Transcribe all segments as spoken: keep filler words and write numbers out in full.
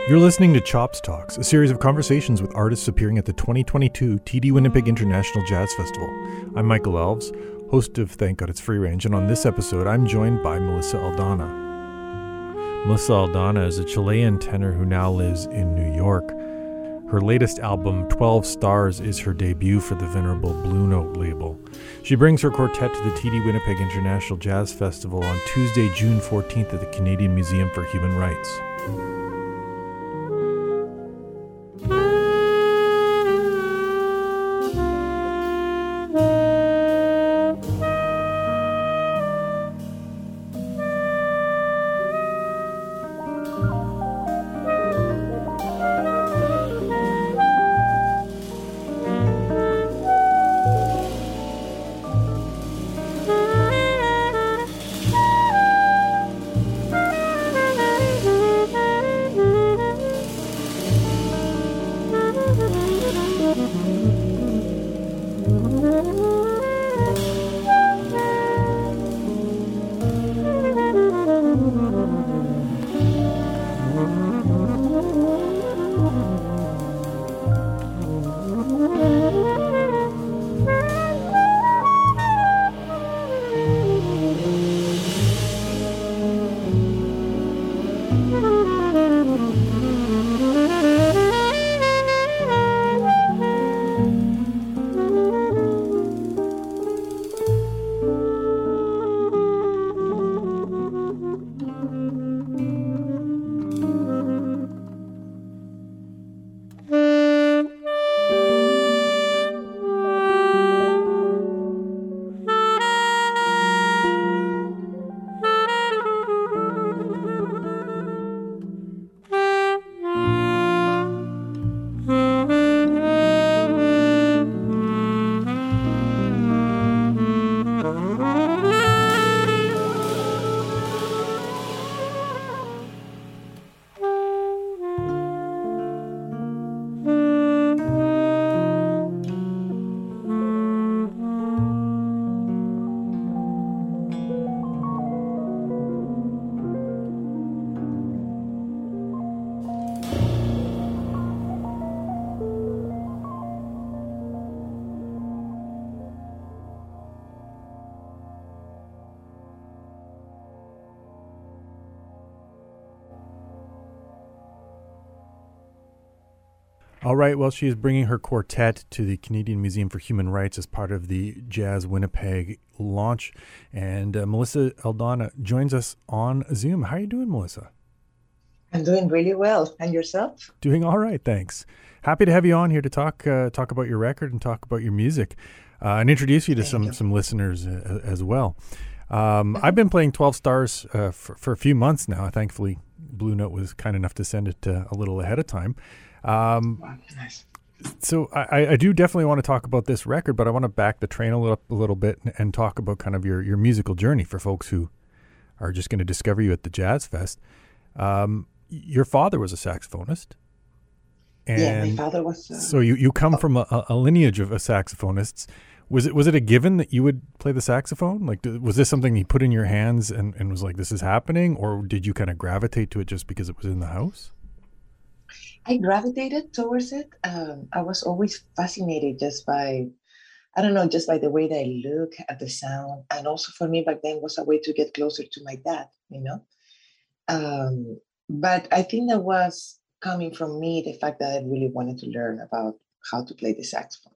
You're listening to Chops Talks, a series of conversations with artists appearing at the twenty twenty-two T D Winnipeg International Jazz Festival. I'm Michael Elves, host of Thank God It's Free Range, and on this episode, I'm joined by Melissa Aldana. Melissa Aldana is a Chilean tenor who now lives in New York. Her latest album, twelve Stars, is her debut for the venerable Blue Note label. She brings her quartet to the T D Winnipeg International Jazz Festival on Tuesday, June fourteenth at the Canadian Museum for Human Rights. All right, well, she is bringing her quartet to the Canadian Museum for Human Rights as part of the Jazz Winnipeg launch. And uh, Melissa Aldana joins us on Zoom. How are you doing, Melissa? I'm doing really well. And yourself? Doing all right, thanks. Happy to have you on here to talk uh, talk about your record and talk about your music uh, and introduce you to Thank some, you. some listeners uh, as well. Um, I've been playing twelve Stars uh, for, for a few months now. Thankfully, Blue Note was kind enough to send it uh, a little ahead of time. Um, Wow, nice. So I, I do definitely want to talk about this record, but I want to back the train a little, a little bit and, and talk about kind of your, your musical journey for folks who are just going to discover you at the Jazz Fest. Um, your father was a saxophonist. And yeah, my father was. Uh, so you, you come oh. from a, a lineage of, of saxophonists. Was it was it a given that you would play the saxophone? Like, was this something he put in your hands and, and was like, this is happening? Or did you kind of gravitate to it just because it was in the house? I gravitated towards it. Um, I was always fascinated just by, I don't know, just by the way they look at the sound. And also for me back then was a way to get closer to my dad, you know. Um, but I think that was coming from me, the fact that I really wanted to learn about how to play the saxophone.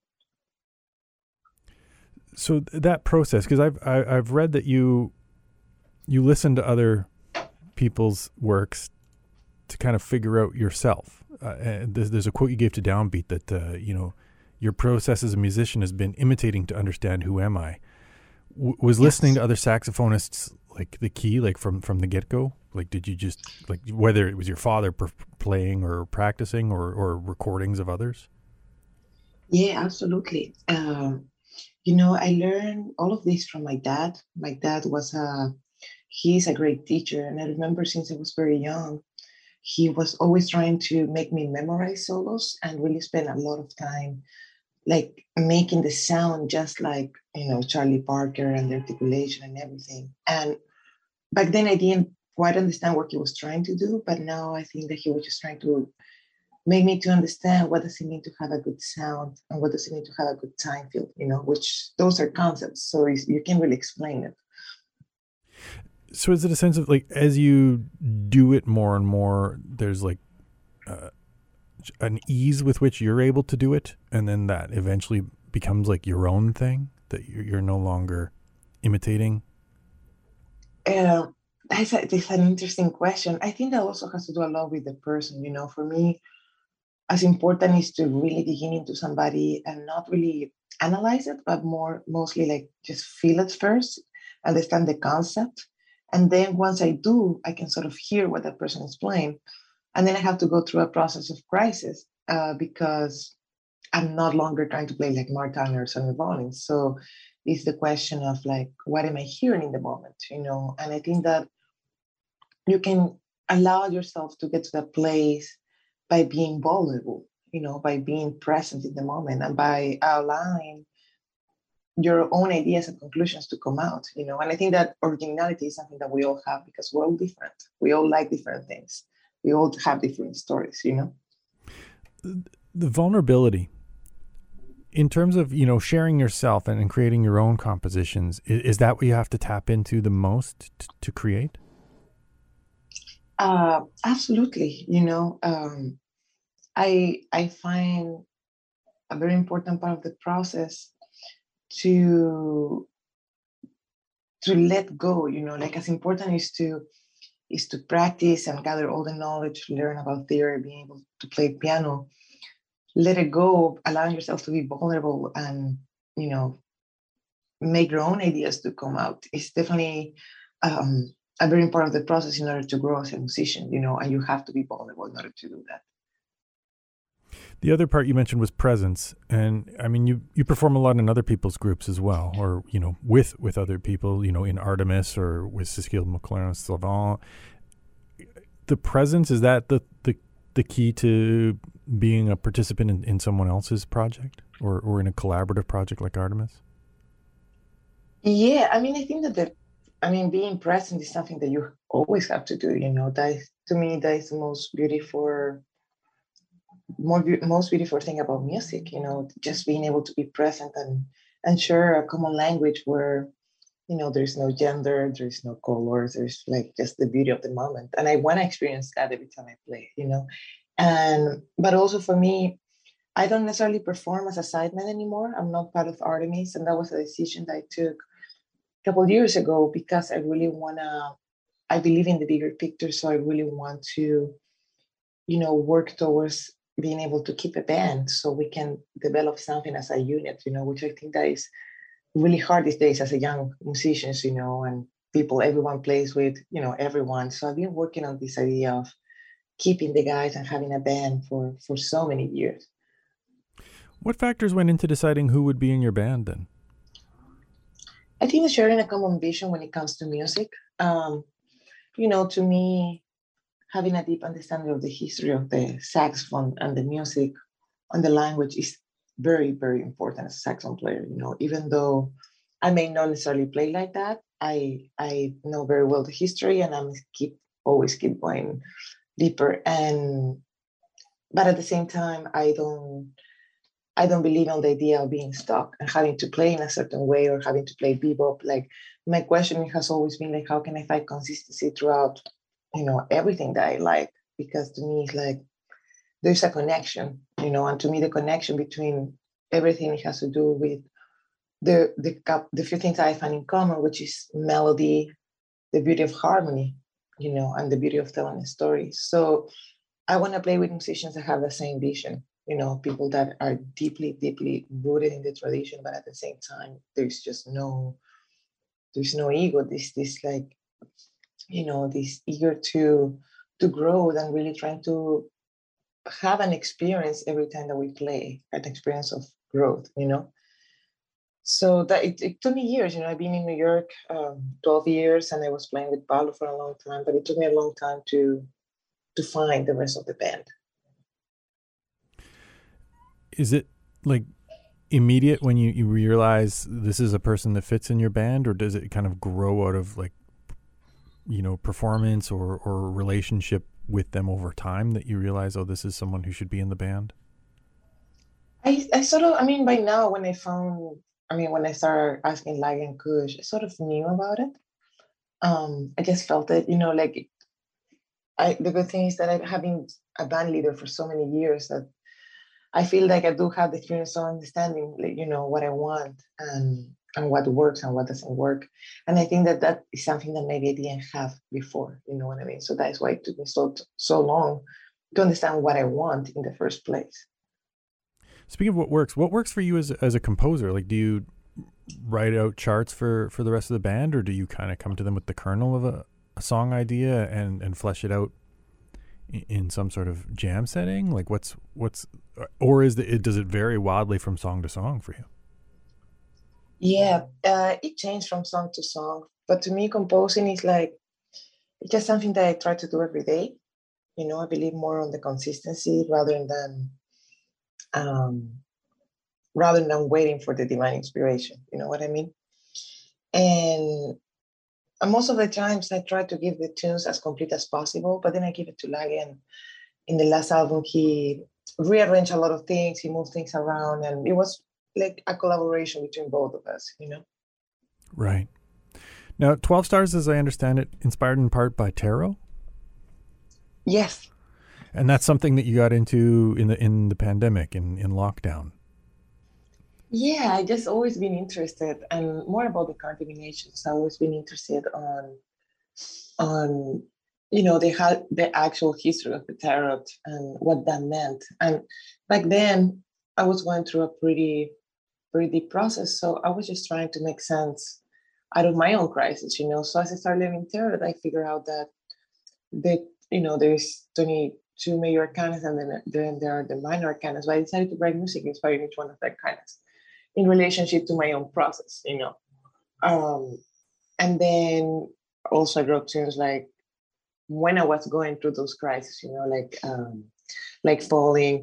So that process, because I've I, I've read that you you listen to other people's works to kind of figure out yourself. Uh, and there's, there's a quote you gave to Downbeat that uh, you know your process as a musician has been imitating to understand who am I. W- was Yes. listening to other saxophonists like the key, like from from the get go? Like, did you just like whether it was your father per- playing or practicing or or recordings of others? Yeah, absolutely. Um, you know, I learned all of this from my dad. My dad was a, he's a great teacher. And I remember since I was very young, he was always trying to make me memorize solos and really spend a lot of time like making the sound just like, you know, Charlie Parker and the articulation and everything. And back then I didn't quite understand what he was trying to do, but now I think that he was just trying to make me to understand what does it mean to have a good sound and what does it mean to have a good time field, you know, which those are concepts. So you can't really explain it. So is it a sense of like, as you do it more and more, there's like uh, an ease with which you're able to do it, and then that eventually becomes like your own thing, that you're, you're no longer imitating? Uh, that's, a, that's an interesting question. I think that also has to do a lot with the person, you know. For me, as important is to really dig into somebody and not really analyze it, but more mostly like just feel it first, understand the concept. And then once I do, I can sort of hear what that person is playing. And then I have to go through a process of crisis uh, because I'm not longer trying to play like Mark Turner or Sonny Rollins. So it's the question of like, what am I hearing in the moment, you know? And I think that you can allow yourself to get to that place by being vulnerable, you know, by being present in the moment and by allowing your own ideas and conclusions to come out, you know. And I think that originality is something that we all have because we're all different. We all like different things. We all have different stories, you know. The vulnerability, in terms of, you know, sharing yourself and, and creating your own compositions, is, is that what you have to tap into the most t- to create? Uh, absolutely. You know, um, I I find a very important part of the process to to let go. You know, like as important is to is to practice and gather all the knowledge, learn about theory, being able to play piano. Let it go, allowing yourself to be vulnerable and, you know, make your own ideas to come out. It's definitely um, a very important part of the process in order to grow as a musician, you know, and you have to be vulnerable in order to do that. The other part you mentioned was presence. And I mean, you, you perform a lot in other people's groups as well, or, you know, with, with other people, you know, in Artemis or with Cécile McLaren-Salvant. The presence, is that the, the, the key to being a participant in, in someone else's project or, or in a collaborative project like Artemis? Yeah, I mean, I think that the, I mean, being present is something that you always have to do, you know, that is, to me, that is the most beautiful more most beautiful thing about music, you know, just being able to be present and and share a common language where, you know, there's no gender, there's no colors, there's like just the beauty of the moment. And I want to experience that every time I play, you know. And but also for me, I don't necessarily perform as a sideman anymore. I'm not part of Artemis, and that was a decision that I took a couple of years ago because I really wanna. I believe in the bigger picture, so I really want to, you know, work towards being able to keep a band so we can develop something as a unit, you know, which I think that is really hard these days as a young musicians, you know, and people, everyone plays with, you know, everyone. So I've been working on this idea of keeping the guys and having a band for, for so many years. What factors went into deciding who would be in your band then? I think sharing a common vision when it comes to music. Um, you know, to me, having a deep understanding of the history of the saxophone and the music and the language is very, very important as a saxophone player. You know, even though I may not necessarily play like that, I I know very well the history and I'm keep always keep going deeper. And but at the same time, I don't I don't believe in the idea of being stuck and having to play in a certain way or having to play bebop. Like my question has always been like, how can I find consistency throughout, you know, everything that I like? Because to me, it's like there's a connection, you know, and to me, the connection between everything it has to do with the the the few things I find in common, which is melody, the beauty of harmony, you know, and the beauty of telling a story. So I want to play with musicians that have the same vision, you know, people that are deeply, deeply rooted in the tradition, but at the same time, there's just no, there's no ego. This, this like, you know, this eager to to grow and really trying to have an experience every time that we play, an experience of growth, you know. So that it, it took me years, you know. I've been in New York um, twelve years, and I was playing with Paulo for a long time, but it took me a long time to to find the rest of the band. Is it like immediate when you, you realize this is a person that fits in your band, or does it kind of grow out of like you know, performance or, or relationship with them over time that you realize, oh, this is someone who should be in the band? I, I sort of, I mean, by now when I found, I mean, when I started asking Lag and Kush, I sort of knew about it. Um, I just felt it, you know, like I, the good thing is that I have been a band leader for so many years that I feel like I do have the experience of understanding, like, you know, what I want and and what works and what doesn't work. And I think that that is something that maybe I didn't have before. You know what I mean? So that's why it took me so so long to understand what I want in the first place. Speaking of what works, what works for you as as a composer? Like, do you write out charts for for the rest of the band, or do you kind of come to them with the kernel of a, a song idea and and flesh it out in, in some sort of jam setting? Like, what's what's or is the, it does it vary wildly from song to song for you? Yeah, uh, it changed from song to song, but to me, composing is like it's just something that I try to do every day. You know, I believe more on the consistency rather than um, rather than waiting for the divine inspiration. You know what I mean? And, and most of the times, I try to give the tunes as complete as possible, but then I give it to Lage. And in the last album, he rearranged a lot of things. He moved things around, and it was like a collaboration between both of us. You know? Right. Now, twelve Stars, as I understand it, inspired in part by tarot? Yes. And that's something that you got into in the in the pandemic, in, in lockdown. Yeah, I just always been interested, and more about the card divinations. I've always been interested on, on, you know, the ha- the actual history of the tarot and what that meant. And back then, I was going through a pretty, pretty deep process, so I was just trying to make sense out of my own crisis, you know. So as I started learning tarot, I figured out that the, you know, there's twenty-two major arcanas, and then then there are the minor arcanas. But I decided to write music inspired each one of the arcanas in relationship to my own process, you know. Um, and then also I wrote tunes like when I was going through those crises, you know, like um, like falling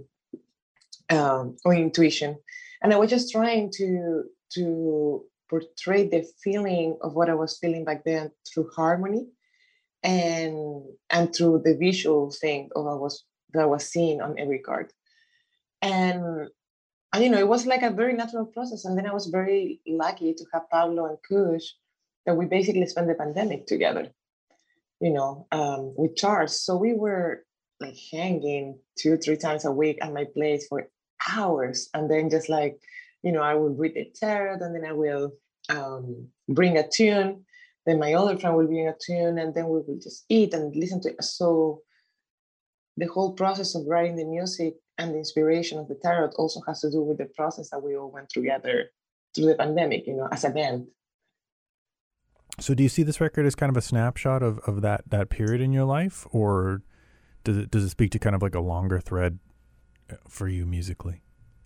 um, or intuition, and I was just trying to to portray the feeling of what I was feeling back then through harmony and and through the visual thing of what was that I was seeing on every card. And and you know, it was like a very natural process. And then I was very lucky to have Pablo and Kush that we basically spent the pandemic together, you know, um, with Charles. So we were like hanging two, three times a week at my place for hours. And then just like, you know, I would read the tarot, and then I will um, bring a tune. Then my other friend will bring a tune, and then we will just eat and listen to it. So the whole process of writing the music and the inspiration of the tarot also has to do with the process that we all went together through the pandemic, you know, as a band. So do you see this record as kind of a snapshot of, of that, that period in your life, or does it, does it speak to kind of like a longer thread for you musically?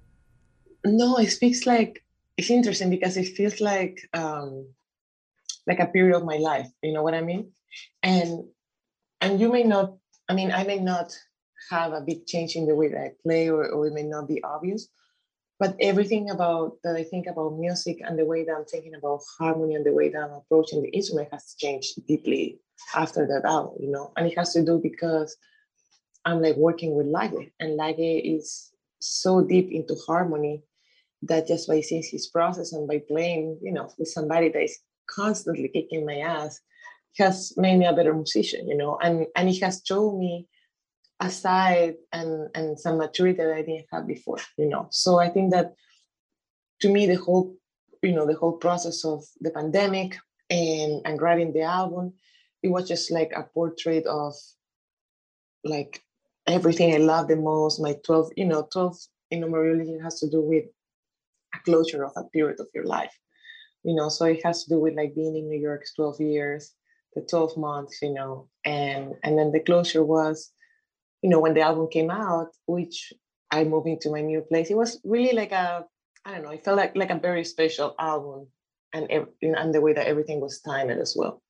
No, it speaks like, it's interesting because it feels like, um, like a period of my life, you know what I mean? And, and you may not, I mean, I may not have a big change in the way that I play, or, or it may not be obvious, but everything about that I think about music and the way that I'm thinking about harmony and the way that I'm approaching the instrument has changed deeply after that album, you know. And it has to do because I'm like working with Lage, and Lage is so deep into harmony that just by seeing his process and by playing, you know, with somebody that is constantly kicking my ass, has made me a better musician, you know, and and it has shown me a side and and some maturity that I didn't have before, you know. So I think that to me the whole, you know, the whole process of the pandemic and and writing the album, it was just like a portrait of like everything I love the most. My twelve, you know, twelve in numerology has to do with a closure of a period of your life, you know. So it has to do with like being in New York twelve years, the twelve months, you know, and and then the closure was, you know, when the album came out, which I moved into my new place. It was really like a, I don't know, it felt like like a very special album, and ev- and the way that everything was timed as well.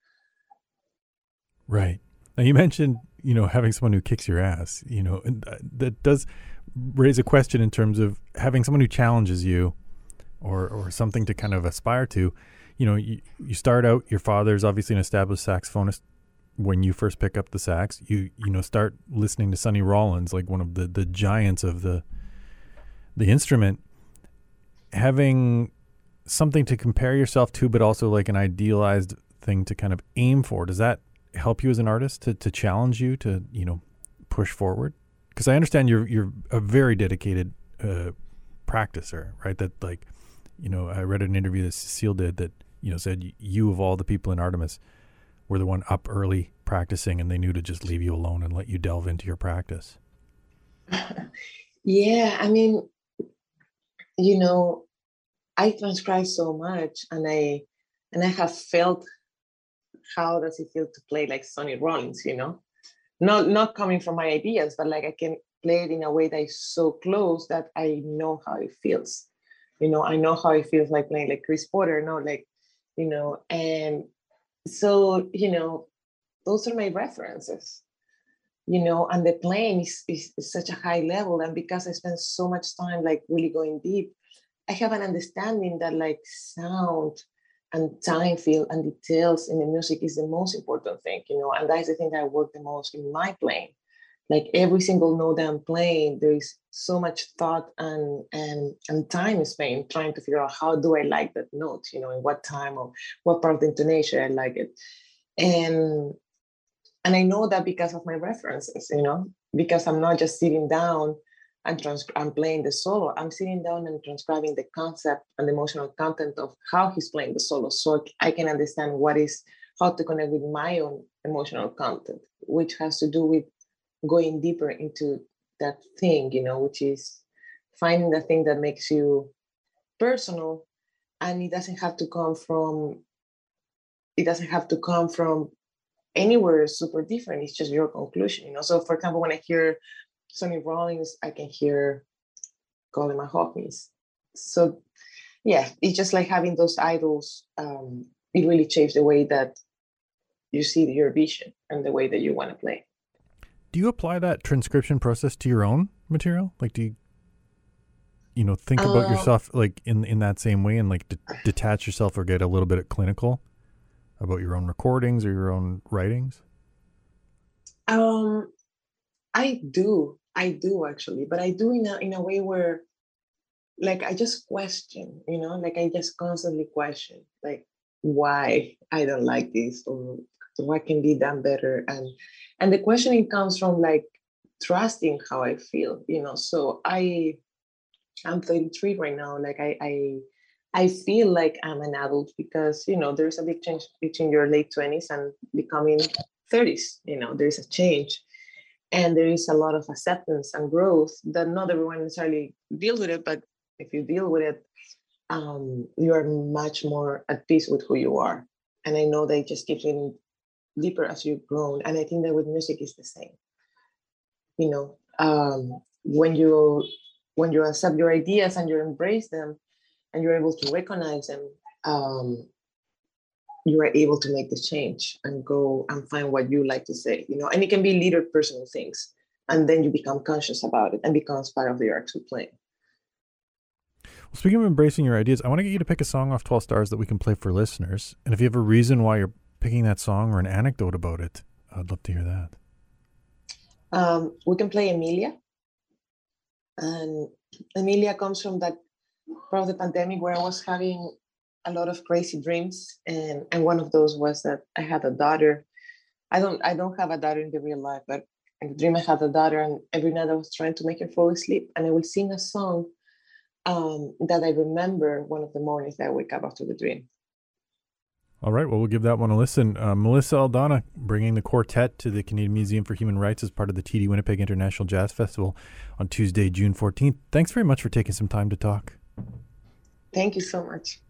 Right. Now you mentioned, you know, having someone who kicks your ass, you know, and that does raise a question in terms of having someone who challenges you, or or something to kind of aspire to. You know, you, you start out, your father's obviously an established saxophonist when you first pick up the sax, you you know start listening to Sonny Rollins, like one of the the giants of the the instrument, having something to compare yourself to, but also like an idealized thing to kind of aim for. Does that help you as an artist to to challenge you to, you know, push forward? Because I understand you're you're a very dedicated uh, practicer, right? That like, you know, I read an interview that Cecile did that, you know, said you of all the people in Artemis were the one up early practicing, and they knew to just leave you alone and let you delve into your practice. Yeah, I mean, you know, I transcribe so much, and I and I have felt how does it feel to play like Sonny Rollins, you know, not not coming from my ideas, but like I can play it in a way that is so close that I know how it feels. You know, I know how it feels like playing like Chris Porter, no, like, you know, and so, you know, those are my references, you know, and the playing is, is, is such a high level. And because I spend so much time like really going deep, I have an understanding that like sound and time feel and details in the music is the most important thing, you know, and that's the thing that I work the most in my playing. Like every single note that I'm playing, there is so much thought and and and time spent trying to figure out how do I like that note, you know, in what time or what part of the intonation I like it. And and I know that because of my references, you know, because I'm not just sitting down and trans- I'm playing the solo. I'm sitting down and transcribing the concept and the emotional content of how he's playing the solo, so I can understand what is how to connect with my own emotional content, which has to do with going deeper into that thing, you know, which is finding the thing that makes you personal, and it doesn't have to come from it doesn't have to come from anywhere super different. It's just your conclusion, you know. So for example, when I hear Sonny Rollins, I can hear Colin Hawkins. So yeah, it's just like having those idols. Um, it really changed the way that you see your vision and the way that you want to play. Do you apply that transcription process to your own material? Like, do you, you know, think about um, yourself like in, in that same way and like de- detach yourself or get a little bit clinical about your own recordings or your own writings? Um, I do, I do actually, but I do in a in a way where, like, I just question, you know, like I just constantly question, like, why I don't like this or what can be done better, and and the questioning comes from like trusting how I feel, you know. So I, I'm thirty-three right now. Like I, I, I feel like I'm an adult because you know there's a big change between your late twenties and becoming thirties. You know, there's a change, and there is a lot of acceptance and growth that not everyone necessarily deals with it, but if you deal with it, um, you are much more at peace with who you are. And I know that it just keeps getting deeper as you've grown. And I think that with music is the same. You know, um, when you when you accept your ideas and you embrace them and you're able to recognize them, um, you are able to make the change and go and find what you like to say, you know, and it can be little personal things. And then you become conscious about it and becomes part of your actual playing. Well, speaking of embracing your ideas, I want to get you to pick a song off twelve Stars that we can play for listeners. And if you have a reason why you're picking that song or an anecdote about it, I'd love to hear that. Um, we can play Emilia. And Emilia comes from that part of the pandemic where I was having a lot of crazy dreams. And, and one of those was that I had a daughter. I don't I don't have a daughter in the real life, but in the dream I had a daughter, and every night I was trying to make her fall asleep. And I would sing a song um, that I remember one of the mornings that I wake up after the dream. All right, well, we'll give that one a listen. Uh, Melissa Aldana, bringing the quartet to the Canadian Museum for Human Rights as part of the T D Winnipeg International Jazz Festival on Tuesday, June fourteenth. Thanks very much for taking some time to talk. Thank you so much.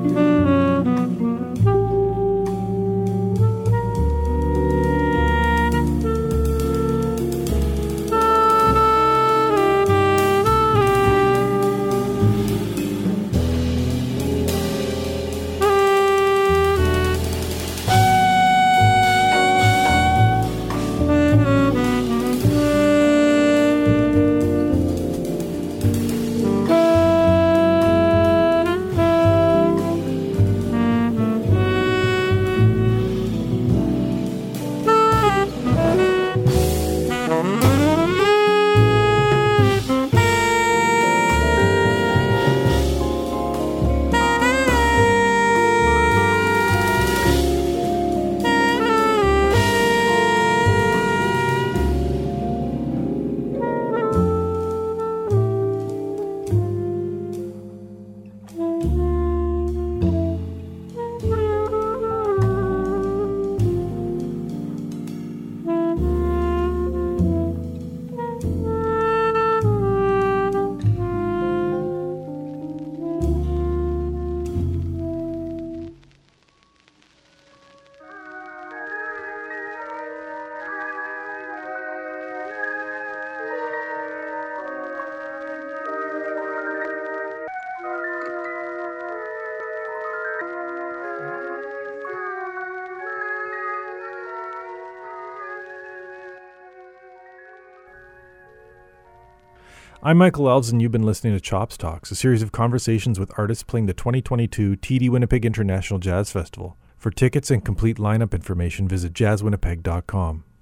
I'm Michael Elves, and you've been listening to Chops Talks, a series of conversations with artists playing the twenty twenty-two T D Winnipeg International Jazz Festival. For tickets and complete lineup information, visit jazz winnipeg dot com.